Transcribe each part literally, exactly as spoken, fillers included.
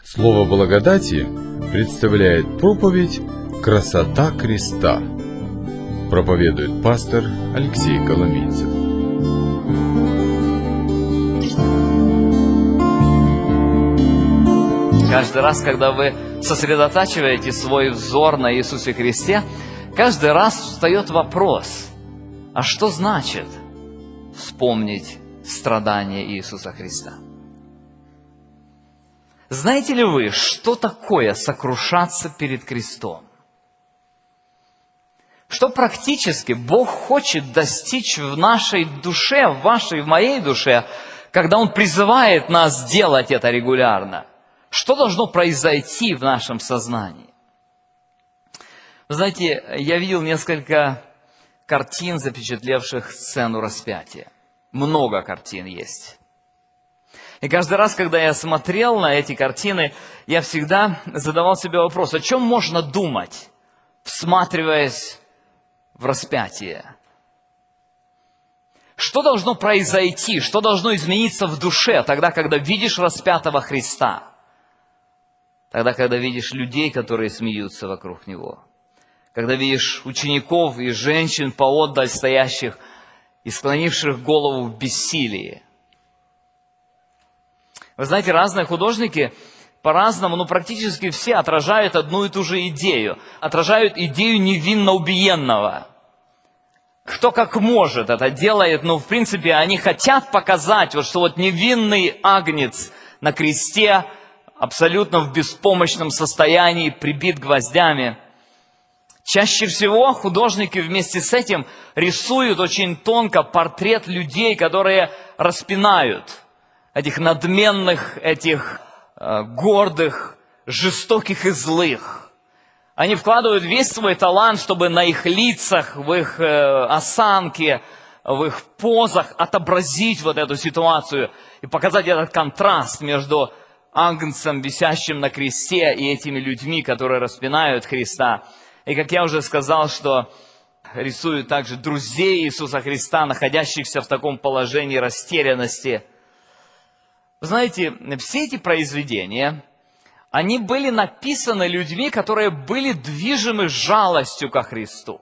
Слово благодати представляет проповедь «Красота креста». Проповедует пастор Алексей Коломийцев. Каждый раз, когда вы сосредотачиваете свой взор на Иисусе Христе, каждый раз встает вопрос: а что значит вспомнить страдания Иисуса Христа? Знаете ли вы, что такое сокрушаться перед крестом? Что практически Бог хочет достичь в нашей душе, в вашей, в моей душе, когда Он призывает нас делать это регулярно? Что должно произойти в нашем сознании? Вы знаете, я видел несколько картин, запечатлевших сцену распятия. Много картин есть. И каждый раз, когда я смотрел на эти картины, я всегда задавал себе вопрос: о чем можно думать, всматриваясь в распятие? Что должно произойти, что должно измениться в душе тогда, когда видишь распятого Христа? Тогда, когда видишь людей, которые смеются вокруг Него. Когда видишь учеников и женщин поотдаль стоящих и склонивших голову в бессилии. Вы знаете, разные художники по-разному, но практически все отражают одну и ту же идею. Отражают идею невинно убиенного. Кто как может это делает, но в принципе они хотят показать, вот, что вот невинный агнец на кресте, абсолютно в беспомощном состоянии, прибит гвоздями. Чаще всего художники вместе с этим рисуют очень тонко портрет людей, которые распинают этих надменных, этих э, гордых, жестоких и злых. Они вкладывают весь свой талант, чтобы на их лицах, в их э, осанке, в их позах отобразить вот эту ситуацию и показать этот контраст между агнцем, висящим на кресте, и этими людьми, которые распинают Христа. И как я уже сказал, что рисуют также друзей Иисуса Христа, находящихся в таком положении растерянности. Вы знаете, все эти произведения, они были написаны людьми, которые были движимы жалостью ко Христу.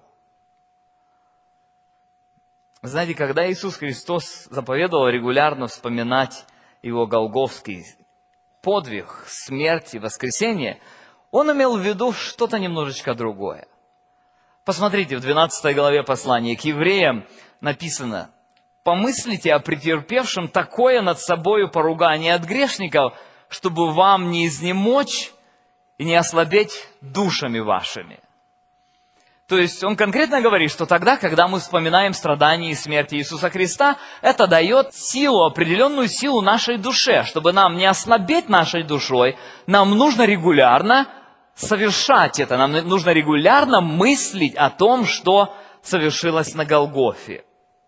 Вы знаете, когда Иисус Христос заповедовал регулярно вспоминать Его голгофский подвиг, смерть и воскресение, Он имел в виду что-то немножечко другое. Посмотрите, в двенадцатой главе послания к евреям написано: «Помыслите о претерпевшем такое над собою поругание от грешников, чтобы вам не изнемочь и не ослабеть душами вашими». То есть он конкретно говорит, что тогда, когда мы вспоминаем страдания и смерть Иисуса Христа, это дает силу, определенную силу нашей душе. Чтобы нам не ослабеть нашей душой, нам нужно регулярно совершать это. Нам нужно регулярно мыслить о том, что совершилось на Голгофе.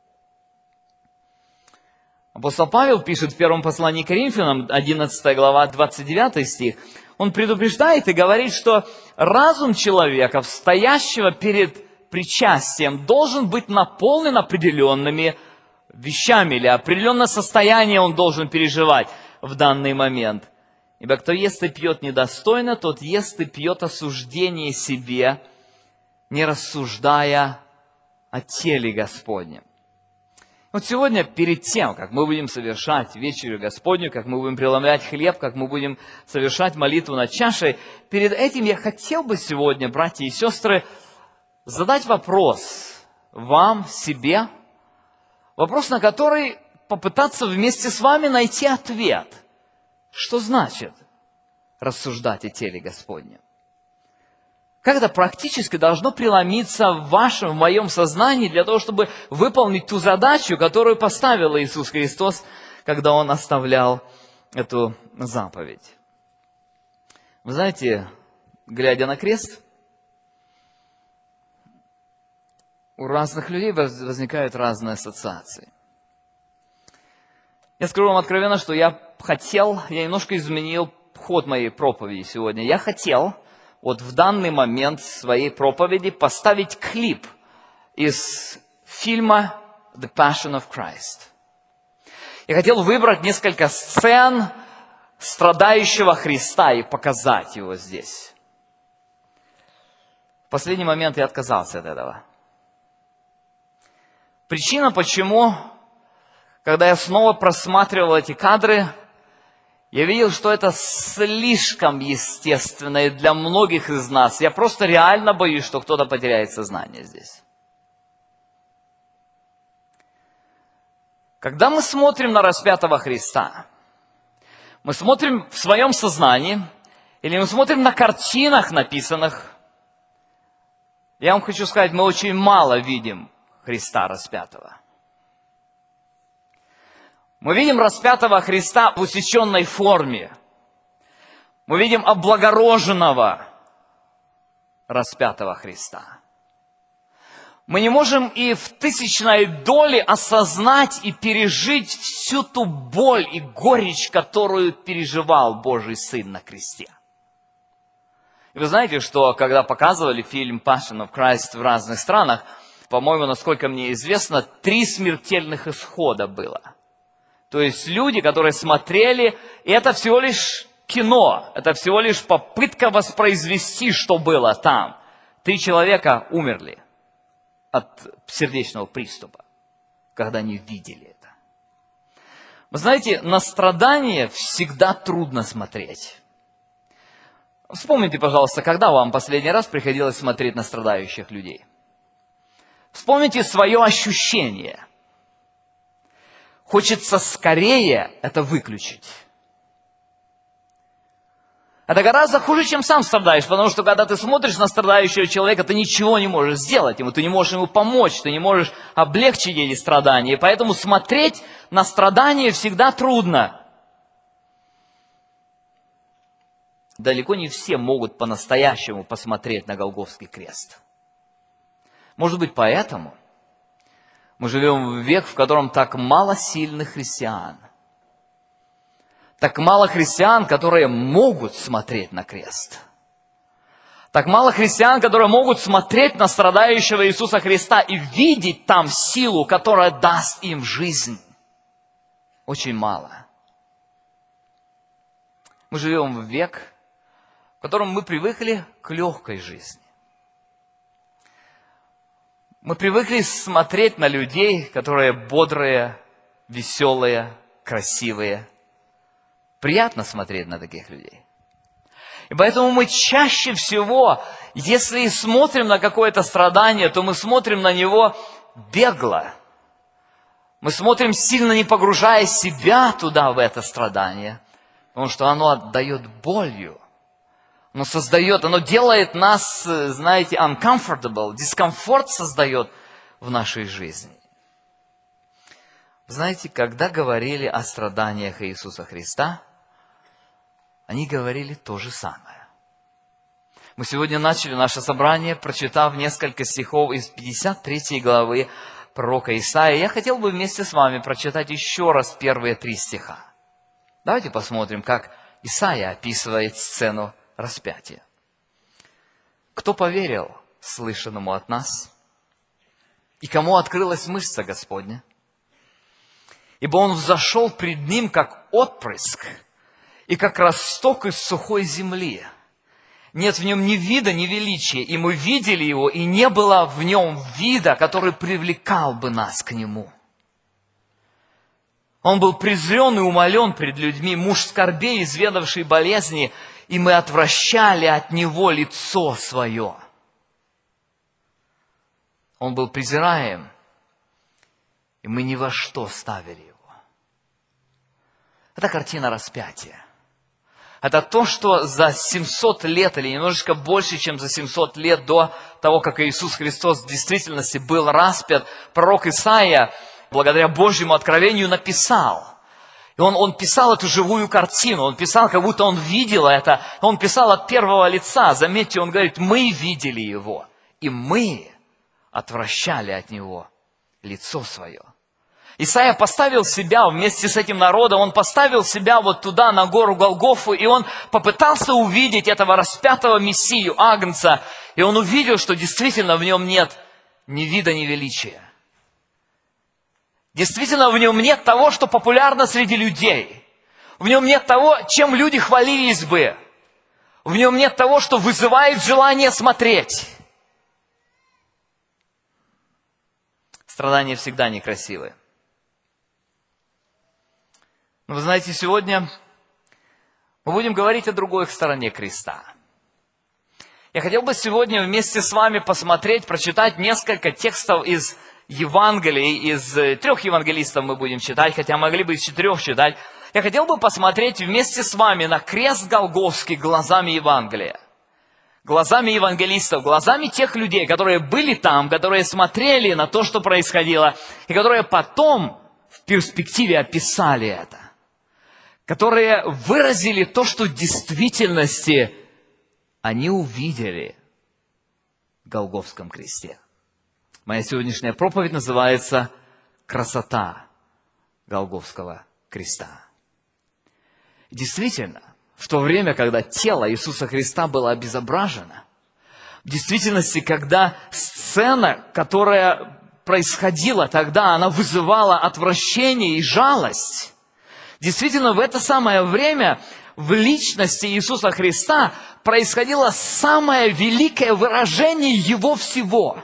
Апостол Павел пишет в первом послании к Коринфянам, одиннадцатая глава, двадцать девятый стих. Он предупреждает и говорит, что разум человека, стоящего перед причастием, должен быть наполнен определенными вещами, или определенное состояние он должен переживать в данный момент. Ибо кто ест и пьет недостойно, тот ест и пьет осуждение себе, не рассуждая о теле Господнем. Вот сегодня, перед тем, как мы будем совершать вечерю Господню, как мы будем преломлять хлеб, как мы будем совершать молитву над чашей, перед этим я хотел бы сегодня, братья и сестры, задать вопрос вам, себе, вопрос, на который попытаться вместе с вами найти ответ. Что значит рассуждать о теле Господнем? Как это практически должно преломиться в вашем, в моем сознании для того, чтобы выполнить ту задачу, которую поставил Иисус Христос, когда Он оставлял эту заповедь? Вы знаете, глядя на крест, у разных людей возникают разные ассоциации. Я скажу вам откровенно, что я хотел, я немножко изменил ход моей проповеди сегодня. Я хотел вот в данный момент своей проповеди поставить клип из фильма «The Passion of Christ». Я хотел выбрать несколько сцен, страдающего Христа и показать его здесь. В последний момент я отказался от этого. Причина, почему, когда я снова просматривал эти кадры, я видел, что это слишком естественно и для многих из нас. Я просто реально боюсь, что кто-то потеряет сознание здесь. Когда мы смотрим на распятого Христа, мы смотрим в своем сознании, или мы смотрим на картинах, написанных, я вам хочу сказать, мы очень мало видим Христа распятого. Мы видим распятого Христа в усеченной форме. Мы видим облагороженного распятого Христа. Мы не можем и в тысячной доле осознать и пережить всю ту боль и горечь, которую переживал Божий Сын на кресте. И вы знаете, что когда показывали фильм Passion of Christ в разных странах, по-моему, насколько мне известно, три смертельных исхода было. То есть люди, которые смотрели, и это всего лишь кино, это всего лишь попытка воспроизвести, что было там. Три человека умерли от сердечного приступа, когда они видели это. Вы знаете, на страдания всегда трудно смотреть. Вспомните, пожалуйста, когда вам последний раз приходилось смотреть на страдающих людей. Вспомните свое ощущение. Хочется скорее это выключить. Это гораздо хуже, чем сам страдаешь, потому что когда ты смотришь на страдающего человека, ты ничего не можешь сделать ему, ты не можешь ему помочь, ты не можешь облегчить эти страдания. И поэтому смотреть на страдания всегда трудно. Далеко не все могут по-настоящему посмотреть на Голгофский крест. Может быть, поэтому мы живем в век, в котором так мало сильных христиан. Так мало христиан, которые могут смотреть на крест. Так мало христиан, которые могут смотреть на страдающего Иисуса Христа и видеть там силу, которая даст им жизнь. Очень мало. Мы живем в век, в котором мы привыкли к легкой жизни. Мы привыкли смотреть на людей, которые бодрые, веселые, красивые. Приятно смотреть на таких людей. И поэтому мы чаще всего, если и смотрим на какое-то страдание, то мы смотрим на него бегло. Мы смотрим, сильно не погружая себя туда, в это страдание, потому что оно отдает болью. Оно создает, оно делает нас, знаете, uncomfortable, дискомфорт создает в нашей жизни. Знаете, когда говорили о страданиях Иисуса Христа, они говорили то же самое. Мы сегодня начали наше собрание, прочитав несколько стихов из пятьдесят третьей главы пророка Исаии. Я хотел бы вместе с вами прочитать еще раз первые три стиха. Давайте посмотрим, как Исаия описывает сцену распятия. «Кто поверил слышанному от нас? И кому открылась мышца Господня? Ибо он взошел пред ним, как отпрыск, и как росток из сухой земли. Нет в нем ни вида, ни величия, и мы видели его, и не было в нем вида, который привлекал бы нас к нему. Он был презрен и умолен пред людьми, муж скорбей, изведавший болезни, и мы отвращали от него лицо свое. Он был презираем, и мы ни во что ставили его». Это картина распятия. Это то, что за семьсот лет, или немножечко больше, чем за семьсот лет до того, как Иисус Христос в действительности был распят, пророк Исаия, благодаря Божьему откровению, написал. И он, он писал эту живую картину, он писал, как будто он видел это, он писал от первого лица. Заметьте, он говорит, мы видели его, и мы отвращали от него лицо свое. Исаия поставил себя вместе с этим народом, он поставил себя вот туда, на гору Голгофу, и он попытался увидеть этого распятого Мессию, Агнца, и он увидел, что действительно в нем нет ни вида, ни величия. Действительно в нем нет того, что популярно среди людей. В нем нет того, чем люди хвалились бы. В нем нет того, что вызывает желание смотреть. Страдания всегда некрасивые. Но вы знаете, сегодня мы будем говорить о другой стороне креста. Я хотел бы сегодня вместе с вами посмотреть, прочитать несколько текстов из Евангелий, из трех евангелистов мы будем читать, хотя могли бы из четырех читать. Я хотел бы посмотреть вместе с вами на крест Голгофский глазами Евангелия. Глазами евангелистов, глазами тех людей, которые были там, которые смотрели на то, что происходило, и которые потом в перспективе описали это. Которые выразили то, что в действительности они увидели в Голгофском кресте. Моя сегодняшняя проповедь называется «Красота Голгофского креста». Действительно, в то время, когда тело Иисуса Христа было обезображено, в действительности, когда сцена, которая происходила тогда, она вызывала отвращение и жалость, действительно, в это самое время в личности Иисуса Христа происходило самое великое выражение Его всего.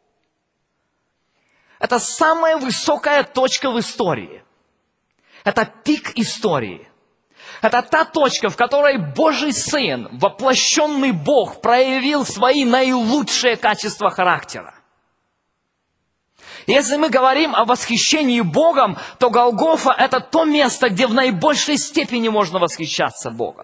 Это самая высокая точка в истории. Это пик истории. Это та точка, в которой Божий Сын, воплощенный Бог, проявил свои наилучшие качества характера. Если мы говорим о восхищении Богом, то Голгофа – это то место, где в наибольшей степени можно восхищаться Богом.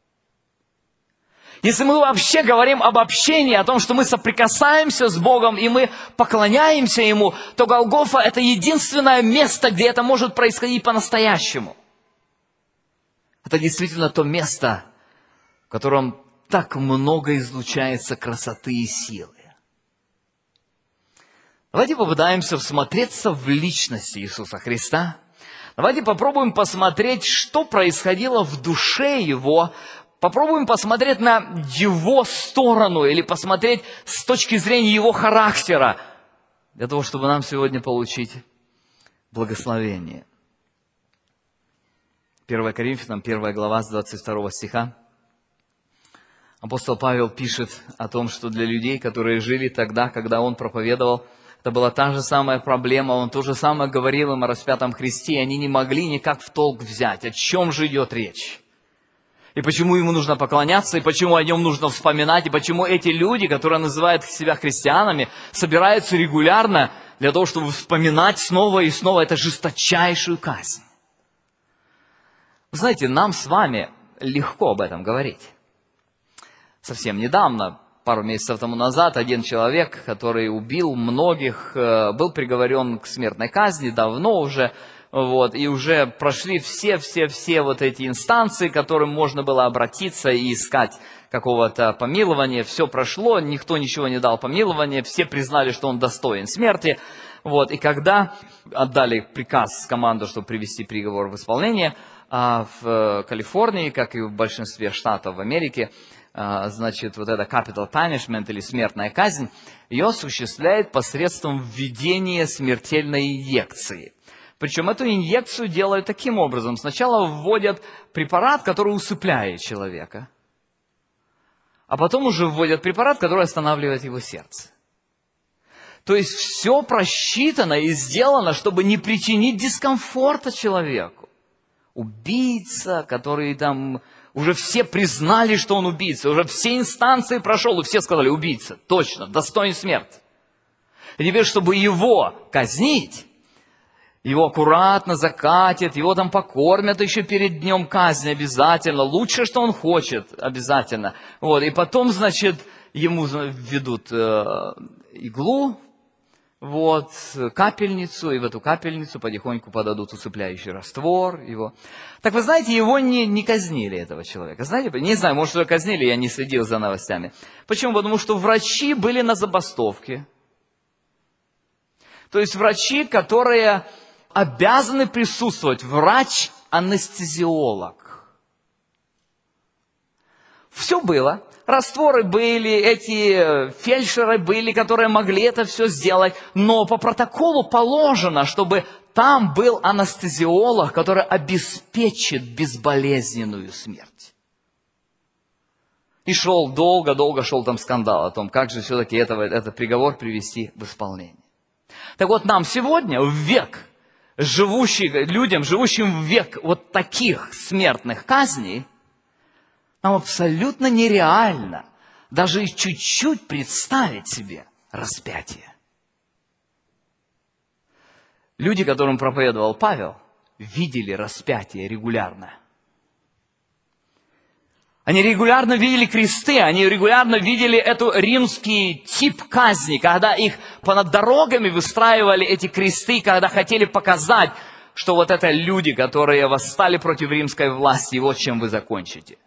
Если мы вообще говорим об общении, о том, что мы соприкасаемся с Богом и мы поклоняемся Ему, то Голгофа – это единственное место, где это может происходить по-настоящему. Это действительно то место, в котором так много излучается красоты и силы. Давайте попытаемся всмотреться в личность Иисуса Христа. Давайте попробуем посмотреть, что происходило в душе Его. Попробуем посмотреть на Его сторону или посмотреть с точки зрения Его характера, для того, чтобы нам сегодня получить благословение. первое Коринфянам, первая глава, с двадцать второго стиха. Апостол Павел пишет о том, что для людей, которые жили тогда, когда он проповедовал, это была та же самая проблема, он то же самое говорил им о распятом Христе, и они не могли никак в толк взять, о чем же идет речь. И почему ему нужно поклоняться, и почему о нем нужно вспоминать, и почему эти люди, которые называют себя христианами, собираются регулярно для того, чтобы вспоминать снова и снова эту жесточайшую казнь. Вы знаете, нам с вами легко об этом говорить. Совсем недавно, пару месяцев тому назад, один человек, который убил многих, был приговорен к смертной казни, давно уже, вот, и уже прошли все-все-все вот эти инстанции, к которым можно было обратиться и искать какого-то помилования. Все прошло, никто ничего не дал помилования, все признали, что он достоин смерти. Вот, и когда отдали приказ, команду, чтобы привести приговор в исполнение, в Калифорнии, как и в большинстве штатов в Америке, значит, вот эта capital punishment или смертная казнь, ее осуществляет посредством введения смертельной инъекции. Причем эту инъекцию делают таким образом. Сначала вводят препарат, который усыпляет человека, а потом уже вводят препарат, который останавливает его сердце. То есть все просчитано и сделано, чтобы не причинить дискомфорта человеку. Убийца, который там... Уже все признали, что он убийца. Уже все инстанции прошел, и все сказали: убийца, точно, достоин смерти. И теперь, чтобы его казнить, его аккуратно закатят, его там покормят еще перед днем казни обязательно. Лучше, что он хочет, обязательно. Вот. И потом, значит, ему введут э, иглу, вот, капельницу, и в эту капельницу потихоньку подадут усыпляющий раствор его. Так вы знаете, его не, не казнили, этого человека. Знаете, не знаю, может, его казнили, я не следил за новостями. Почему? Потому что врачи были на забастовке. То есть врачи, которые обязаны присутствовать, врач-анестезиолог. Все было. Растворы были, эти фельдшеры были, которые могли это все сделать. Но по протоколу положено, чтобы там был анестезиолог, который обеспечит безболезненную смерть. И шел долго-долго, шел там скандал о том, как же все-таки этого, этот приговор привести в исполнение. Так вот, нам сегодня, в век живущих, людям, живущим в век вот таких смертных казней, нам абсолютно нереально даже и чуть-чуть представить себе распятие. Люди, которым проповедовал Павел, видели распятие регулярно. Они регулярно видели кресты, они регулярно видели этот римский тип казни, когда их понад дорогами выстраивали эти кресты, когда хотели показать, что вот это люди, которые восстали против римской власти, и вот чем вы закончите.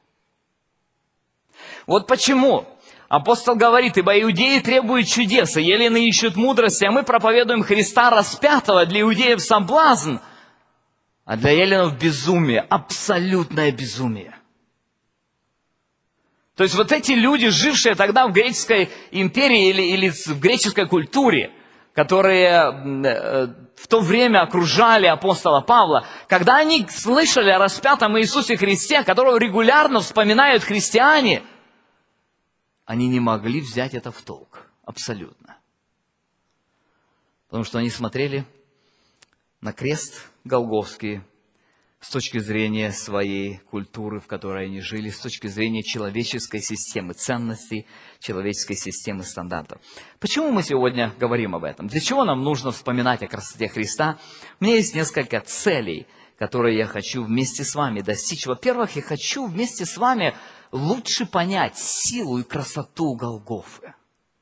Вот почему апостол говорит: ибо иудеи требуют чудес, и елены ищут мудрости, а мы проповедуем Христа распятого, для иудеев соблазн, а для еленов безумие, абсолютное безумие. То есть вот эти люди, жившие тогда в греческой империи или, или в греческой культуре, которые в то время окружали апостола Павла, когда они слышали о распятом Иисусе Христе, которого регулярно вспоминают христиане, они не могли взять это в толк. Абсолютно. Потому что они смотрели на крест Голгофский с точки зрения своей культуры, в которой они жили, с точки зрения человеческой системы ценностей, человеческой системы стандартов. Почему мы сегодня говорим об этом? Для чего нам нужно вспоминать о красоте Христа? У меня есть несколько целей, которые я хочу вместе с вами достичь. Во-первых, я хочу вместе с вами лучше понять силу и красоту Голгофы.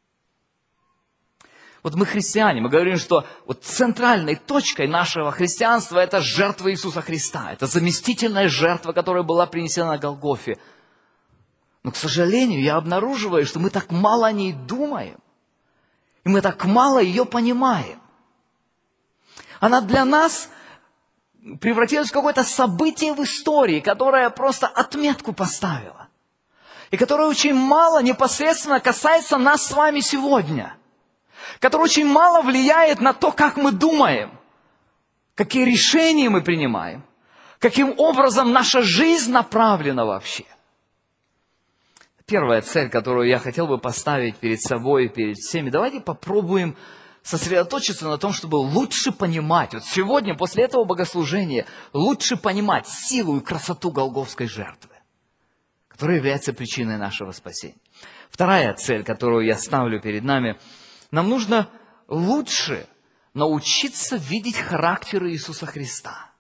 Вот мы христиане, мы говорим, что вот центральной точкой нашего христианства это жертва Иисуса Христа. Это заместительная жертва, которая была принесена на Голгофе. Но, к сожалению, я обнаруживаю, что мы так мало о ней думаем. И мы так мало ее понимаем. Она для нас превратилась в какое-то событие в истории, которое просто отметку поставило. И которое очень мало непосредственно касается нас с вами сегодня. Который очень мало влияет на то, как мы думаем, какие решения мы принимаем, каким образом наша жизнь направлена вообще. Первая цель, которую я хотел бы поставить перед собой и перед всеми, давайте попробуем сосредоточиться на том, чтобы лучше понимать, вот сегодня, после этого богослужения, лучше понимать силу и красоту голгофской жертвы, которая является причиной нашего спасения. Вторая цель, которую я ставлю перед нами, нам нужно лучше научиться видеть характер Иисуса Христа.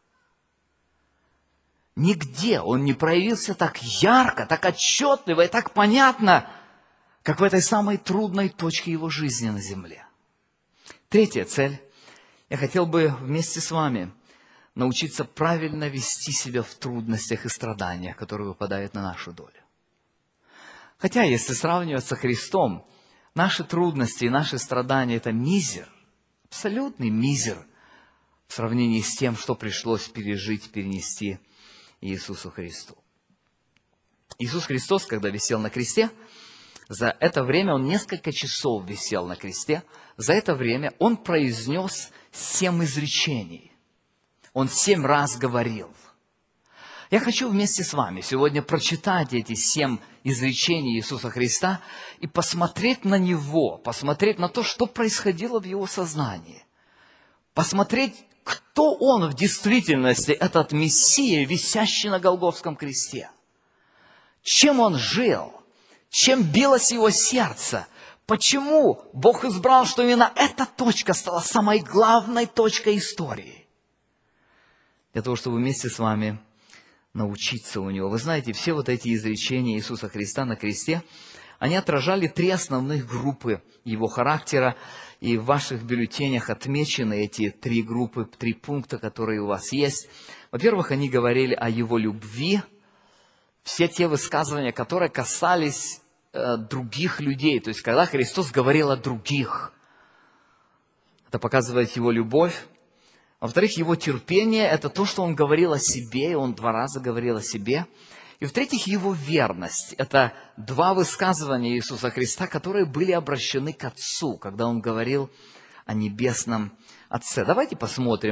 Нигде Он не проявился так ярко, так отчетливо и так понятно, как в этой самой трудной точке Его жизни на земле. Третья цель. Я хотел бы вместе с вами научиться правильно вести себя в трудностях и страданиях, которые выпадают на нашу долю. Хотя, если сравнивать со Христом, наши трудности и наши страдания – это мизер, абсолютный мизер в сравнении с тем, что пришлось пережить, перенести Иисусу Христу. Иисус Христос, когда висел на кресте, за это время Он несколько часов висел на кресте, за это время Он произнес семь изречений. Он семь раз говорил. Я хочу вместе с вами сегодня прочитать эти семь изречений Иисуса Христа и посмотреть на Него, посмотреть на то, что происходило в Его сознании. Посмотреть, кто Он в действительности, этот Мессия, висящий на Голгофском кресте. Чем Он жил, чем билось Его сердце, почему Бог избрал, что именно эта точка стала самой главной точкой истории. Для того, чтобы вместе с вами научиться у Него. Вы знаете, все вот эти изречения Иисуса Христа на кресте, они отражали три основных группы Его характера, и в ваших бюллетенях отмечены эти три группы, три пункта, которые у вас есть. Во-первых, они говорили о Его любви, все те высказывания, которые касались э, других людей, то есть когда Христос говорил о других, это показывает Его любовь. Во-вторых, Его терпение – это то, что Он говорил о себе, и Он два раза говорил о себе. И в-третьих, Его верность – это два высказывания Иисуса Христа, которые были обращены к Отцу, когда Он говорил о Небесном Отце. Давайте посмотрим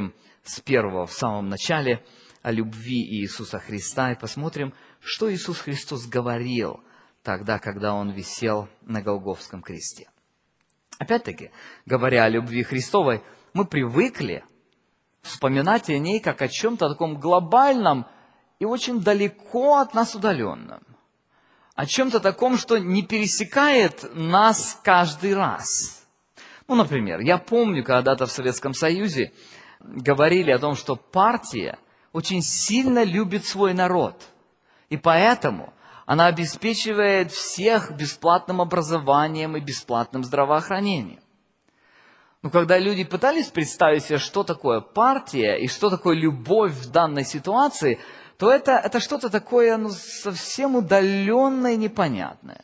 с первого в самом начале о любви Иисуса Христа и посмотрим, что Иисус Христос говорил тогда, когда Он висел на Голгофском кресте. Опять-таки, говоря о любви Христовой, мы привыкли вспоминать о ней как о чем-то таком глобальном и очень далеко от нас удаленном. О чем-то таком, что не пересекает нас каждый раз. Ну, например, я помню, когда-то в Советском Союзе говорили о том, что партия очень сильно любит свой народ. И поэтому она обеспечивает всех бесплатным образованием и бесплатным здравоохранением. Но когда люди пытались представить себе, что такое партия и что такое любовь в данной ситуации, то это, это что-то такое ну, совсем удаленное и непонятное.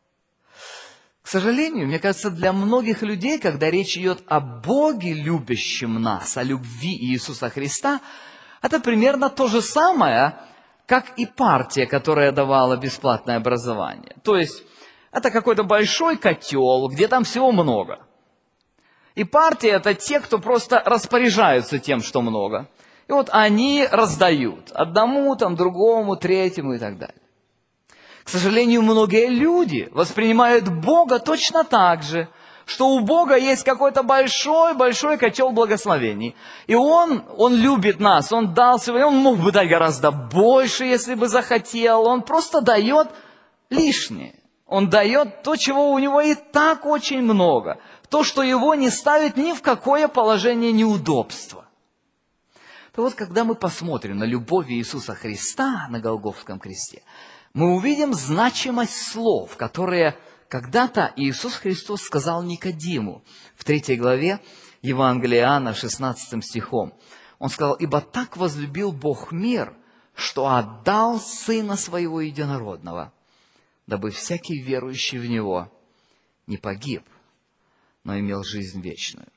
К сожалению, мне кажется, для многих людей, когда речь идет о Боге, любящем нас, о любви Иисуса Христа, это примерно то же самое, как и партия, которая давала бесплатное образование. То есть, это какой-то большой котел, где там всего много. И партия – это те, кто просто распоряжаются тем, что много. И вот они раздают одному, там, другому, третьему и так далее. К сожалению, многие люди воспринимают Бога точно так же, что у Бога есть какой-то большой-большой котел благословений. И Он, Он любит нас, Он дал свое, Он мог бы дать гораздо больше, если бы захотел. Он просто дает лишнее. Он дает то, чего у Него и так очень много. То, что Его не ставит ни в какое положение неудобства. То вот, когда мы посмотрим на любовь Иисуса Христа на Голгофском кресте, мы увидим значимость слов, которые когда-то Иисус Христос сказал Никодиму в третьей главе Евангелия Иоанна, шестнадцатым стихом. Он сказал: «Ибо так возлюбил Бог мир, что отдал Сына Своего Единородного, дабы всякий верующий в Него не погиб, но имел жизнь вечную».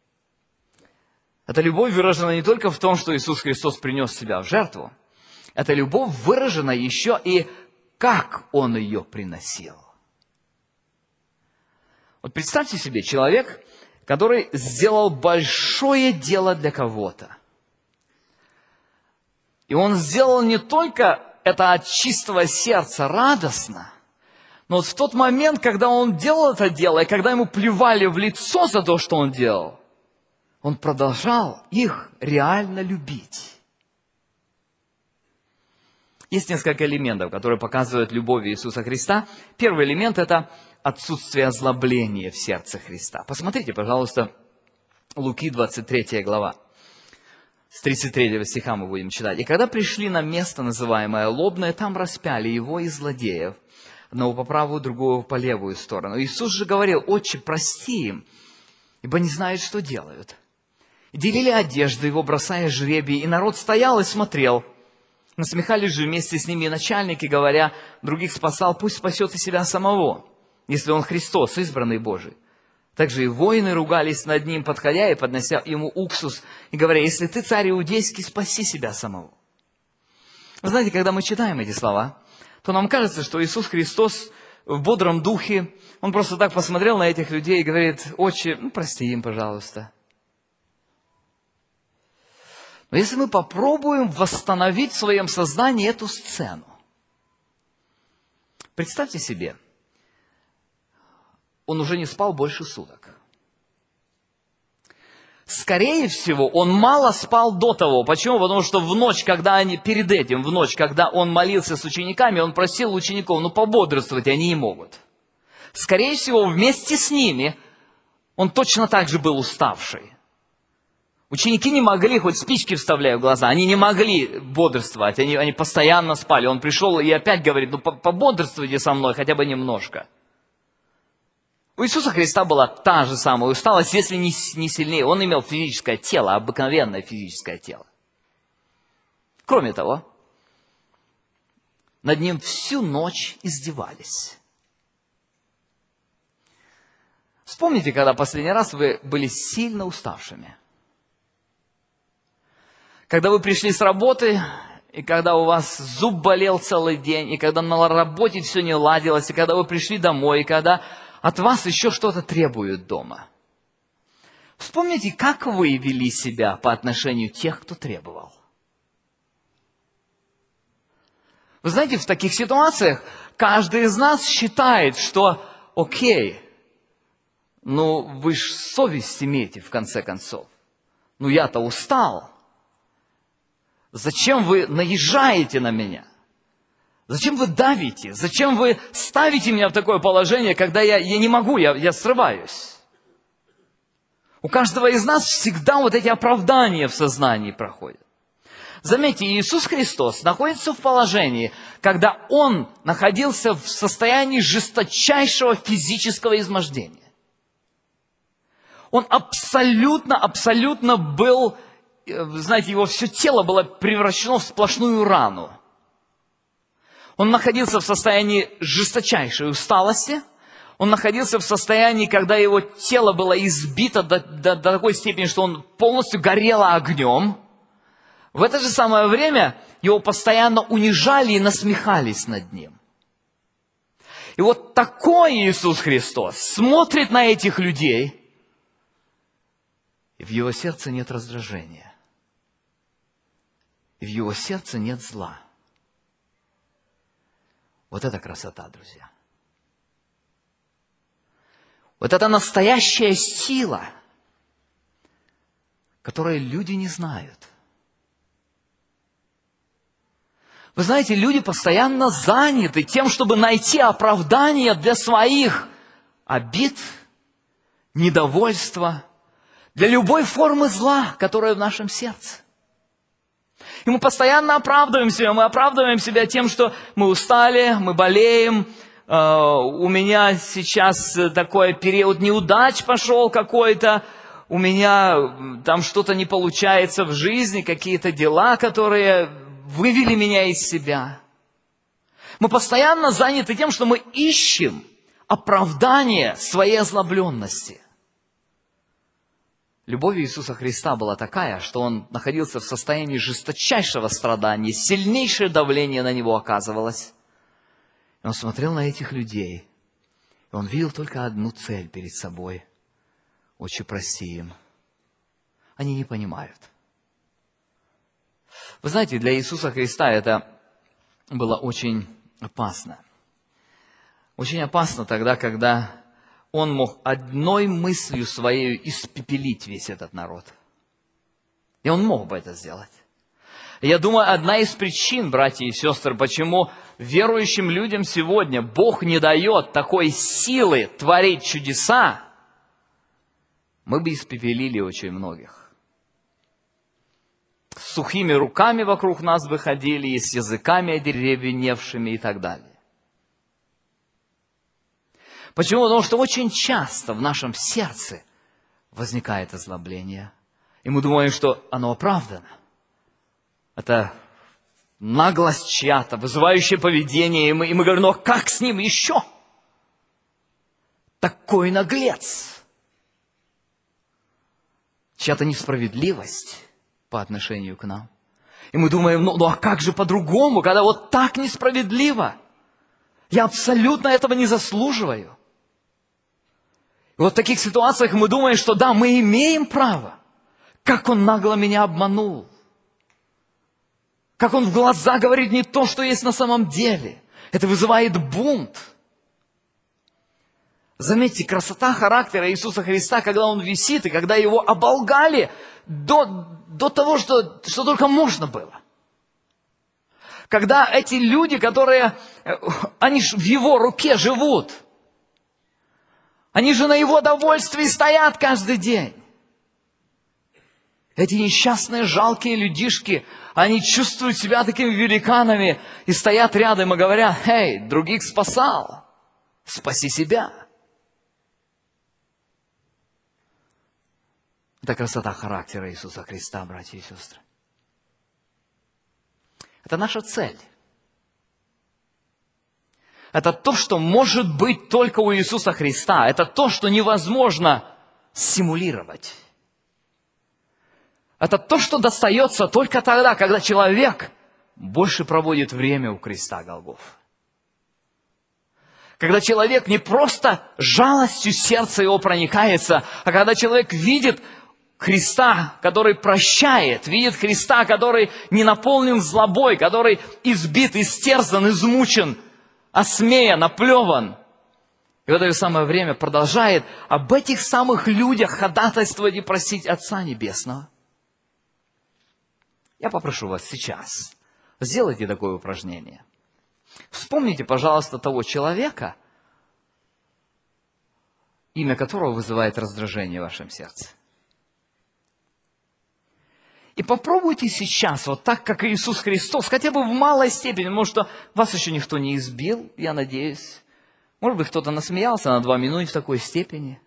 Эта любовь выражена не только в том, что Иисус Христос принес себя в жертву. Эта любовь выражена еще и как Он ее приносил. Вот представьте себе человек, который сделал большое дело для кого-то. И он сделал не только это от чистого сердца радостно, но вот в тот момент, когда он делал это дело, и когда ему плевали в лицо за то, что он делал, он продолжал их реально любить. Есть несколько элементов, которые показывают любовь Иисуса Христа. Первый элемент – это отсутствие озлобления в сердце Христа. Посмотрите, пожалуйста, Луки двадцать третья глава. С тридцать третьего стиха мы будем читать. «И когда пришли на место, называемое Лобное, там распяли его и злодеев, одного по правую, другого по левую сторону. Иисус же говорил: Отче, прости им, ибо не знают, что делают. И делили одежды его, бросая жребий, и народ стоял и смотрел. Насмехались же вместе с ними и начальники, говоря: других спасал, пусть спасет и себя самого, если он Христос, избранный Божий. Также и воины ругались над ним, подходя и поднося ему уксус, и говоря: если ты царь иудейский, спаси себя самого». Вы знаете, когда мы читаем эти слова, то нам кажется, что Иисус Христос в бодром духе, Он просто так посмотрел на этих людей и говорит: Отче, ну, прости им, пожалуйста. Но если мы попробуем восстановить в своем сознании эту сцену, представьте себе, он уже не спал больше суток. Скорее всего, он мало спал до того. Почему? Потому что в ночь, когда они, перед этим, в ночь, когда он молился с учениками, он просил учеников, ну, пободрствовать они не могут. Скорее всего, вместе с ними он точно так же был уставший. Ученики не могли, хоть спички вставляя в глаза, они не могли бодрствовать, они, они постоянно спали. Он пришел и опять говорит: ну, пободрствуйте со мной хотя бы немножко. У Иисуса Христа была та же самая усталость, если не, не сильнее. Он имел физическое тело, обыкновенное физическое тело. Кроме того, над ним всю ночь издевались. Вспомните, когда последний раз вы были сильно уставшими. Когда вы пришли с работы, и когда у вас зуб болел целый день, и когда на работе все не ладилось, и когда вы пришли домой, и когда от вас еще что-то требуют дома. Вспомните, как вы вели себя по отношению к тех, кто требовал. Вы знаете, в таких ситуациях каждый из нас считает, что окей, ну вы ж совесть имеете в конце концов. Ну я-то устал. Зачем вы наезжаете на меня? Зачем вы давите? Зачем вы ставите меня в такое положение, когда я, я не могу, я, я срываюсь? У каждого из нас всегда вот эти оправдания в сознании проходят. Заметьте, Иисус Христос находится в положении, когда Он находился в состоянии жесточайшего физического измождения. Он абсолютно, абсолютно был, знаете, его все тело было превращено в сплошную рану. Он находился в состоянии жесточайшей усталости. Он находился в состоянии, когда его тело было избито до, до, до такой степени, что он полностью горело огнем. В это же самое время его постоянно унижали и насмехались над ним. И вот такой Иисус Христос смотрит на этих людей, и в его сердце нет раздражения. И в его сердце нет зла. Вот это красота, друзья. Вот это настоящая сила, которую люди не знают. Вы знаете, люди постоянно заняты тем, чтобы найти оправдание для своих обид, недовольства, для любой формы зла, которая в нашем сердце. И мы постоянно оправдываем себя, мы оправдываем себя тем, что мы устали, мы болеем, у меня сейчас такой период неудач пошел какой-то, у меня там что-то не получается в жизни, какие-то дела, которые вывели меня из себя. Мы постоянно заняты тем, что мы ищем оправдание своей озлобленности. Любовь Иисуса Христа была такая, что Он находился в состоянии жесточайшего страдания, сильнейшее давление на Него оказывалось. И Он смотрел на этих людей, и Он видел только одну цель перед собой. Отче, прости им. Они не понимают. Вы знаете, для Иисуса Христа это было очень опасно. Очень опасно тогда, когда Он мог одной мыслью своей испепелить весь этот народ. И Он мог бы это сделать. Я думаю, одна из причин, братья и сестры, почему верующим людям сегодня Бог не дает такой силы творить чудеса, мы бы испепелили очень многих. С сухими руками вокруг нас бы ходили, и с языками одеревеневшими и так далее. Почему? Потому что очень часто в нашем сердце возникает озлобление. И мы думаем, что оно оправдано. Это наглость чья-то, вызывающее поведение. И мы, и мы говорим, ну а как с ним еще? Такой наглец. Чья-то несправедливость по отношению к нам. И мы думаем, ну, ну а как же по-другому, когда вот так несправедливо? Я абсолютно этого не заслуживаю. И вот в таких ситуациях мы думаем, что да, мы имеем право. Как он нагло меня обманул. Как он в глаза говорит не то, что есть на самом деле. Это вызывает бунт. Заметьте, красота характера Иисуса Христа, когда Он висит, и когда Его оболгали до, до того, что, что только можно было. Когда эти люди, которые, они ж в Его руке живут, они же на Его довольствии стоят каждый день. Эти несчастные, жалкие людишки, они чувствуют себя такими великанами и стоят рядом и говорят, «Эй, других спасал, спаси себя». Это красота характера Иисуса Христа, братья и сестры. Это наша цель. Это то, что может быть только у Иисуса Христа. Это то, что невозможно симулировать. Это то, что достается только тогда, когда человек больше проводит время у креста Голгофы. Когда человек не просто жалостью сердца его проникается, а когда человек видит Христа, который прощает, видит Христа, который не наполнен злобой, который избит, истерзан, измучен, осмеян, оплеван. И в это же самое время продолжает об этих самых людях ходатайствовать и просить Отца Небесного. Я попрошу вас сейчас, сделайте такое упражнение. Вспомните, пожалуйста, того человека, имя которого вызывает раздражение в вашем сердце. И попробуйте сейчас, вот так, как Иисус Христос, хотя бы в малой степени, может, что вас еще никто не избил, я надеюсь. Может быть, кто-то насмеялся над вами, но не в такой степени.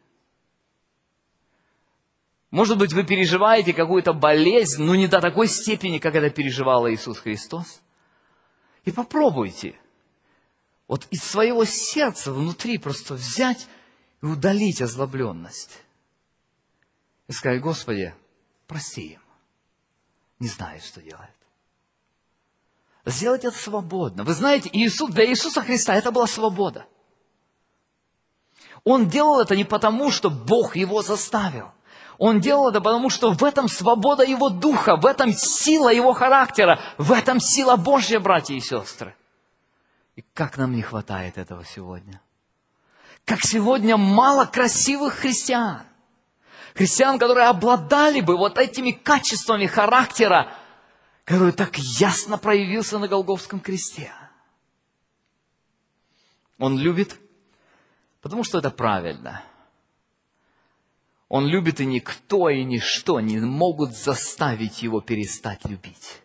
Может быть, вы переживаете какую-то болезнь, но не до такой степени, как это переживал Иисус Христос. И попробуйте вот из своего сердца внутри просто взять и удалить озлобленность. И сказать: Господи, прости им. Не знаю, что делает. Сделать это свободно. Вы знаете, Иисус, для Иисуса Христа это была свобода. Он делал это не потому, что Бог его заставил. Он делал это потому, что в этом свобода его духа, в этом сила его характера, в этом сила Божья, братья и сестры. И как нам не хватает этого сегодня. Как сегодня мало красивых христиан. Христиан, которые обладали бы вот этими качествами характера, который так ясно проявился на Голгофском кресте. Он любит, потому что это правильно. Он любит, и никто и ничто не могут заставить его перестать любить.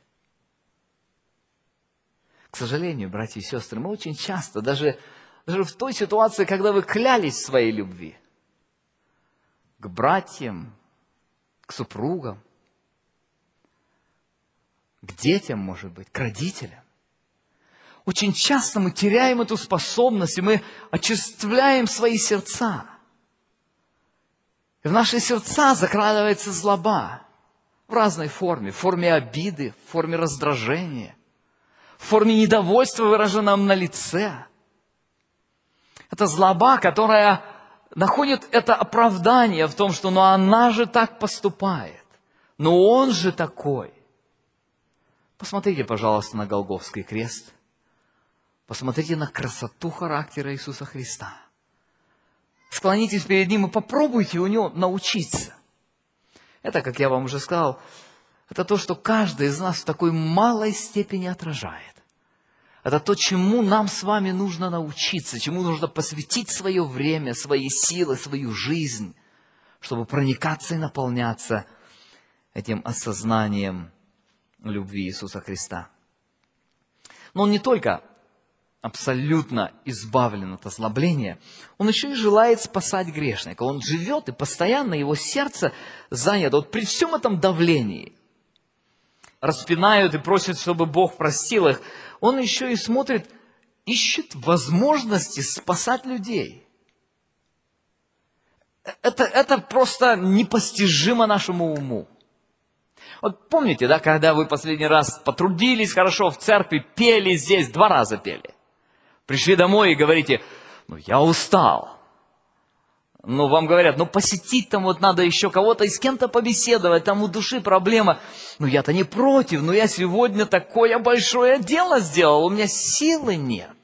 К сожалению, братья и сестры, мы очень часто, даже, даже в той ситуации, когда вы клялись в своей любви, к братьям, к супругам, к детям, может быть, к родителям. Очень часто мы теряем эту способность, и мы очерствляем свои сердца. И в наши сердца закрадывается злоба в разной форме, в форме обиды, в форме раздражения, в форме недовольства, выраженном на лице. Это злоба, которая находит это оправдание в том, что ну она же так поступает, но он же такой. Посмотрите, пожалуйста, на Голгофский крест. Посмотрите на красоту характера Иисуса Христа. Склонитесь перед Ним и попробуйте у Него научиться. Это, как я вам уже сказал, это то, что каждый из нас в такой малой степени отражает. Это то, чему нам с вами нужно научиться, чему нужно посвятить свое время, свои силы, свою жизнь, чтобы проникаться и наполняться этим осознанием любви Иисуса Христа. Но Он не только абсолютно избавлен от озлобления, Он еще и желает спасать грешника. Он живет, и постоянно его сердце занято. Вот при всем этом давлении, распинают и просят, чтобы Бог простил их, Он еще и смотрит, ищет возможности спасать людей. Это, это просто непостижимо нашему уму. Вот помните, да, когда вы последний раз потрудились хорошо в церкви, пели здесь, два раза пели. Пришли домой и говорите: ну я устал. Ну вам говорят: ну посетить там вот надо еще кого-то и с кем-то побеседовать, там у души проблема. Ну я-то не против, но я сегодня такое большое дело сделал, у меня силы нет.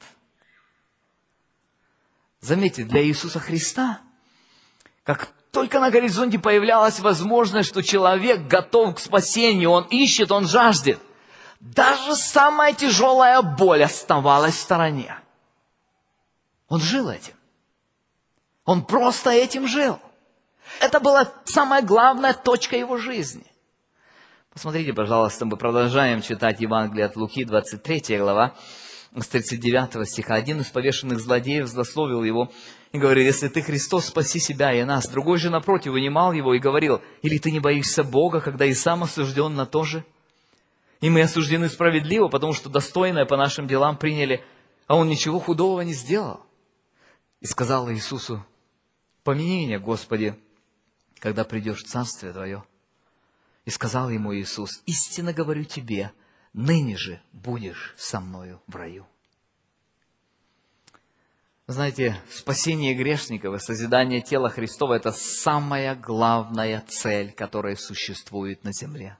Заметьте, для Иисуса Христа, как только на горизонте появлялась возможность, что человек готов к спасению, он ищет, он жаждет, даже самая тяжелая боль оставалась в стороне. Он жил этим. Он просто этим жил. Это была самая главная точка его жизни. Посмотрите, пожалуйста, мы продолжаем читать Евангелие от Луки, двадцать третья глава, с тридцать девятого стиха. Один из повешенных злодеев злословил его и говорил: если ты Христос, спаси себя и нас. Другой же напротив унимал его и говорил: или ты не боишься Бога, когда и сам осужден на то же? И мы осуждены справедливо, потому что достойное по нашим делам приняли, а он ничего худого не сделал. И сказал Иисусу: помяни меня, Господи, когда придешь в Царствие Твое. И сказал ему Иисус: истинно говорю тебе, ныне же будешь со мною в раю. Знаете, спасение грешников и созидание тела Христова – это самая главная цель, которая существует на земле.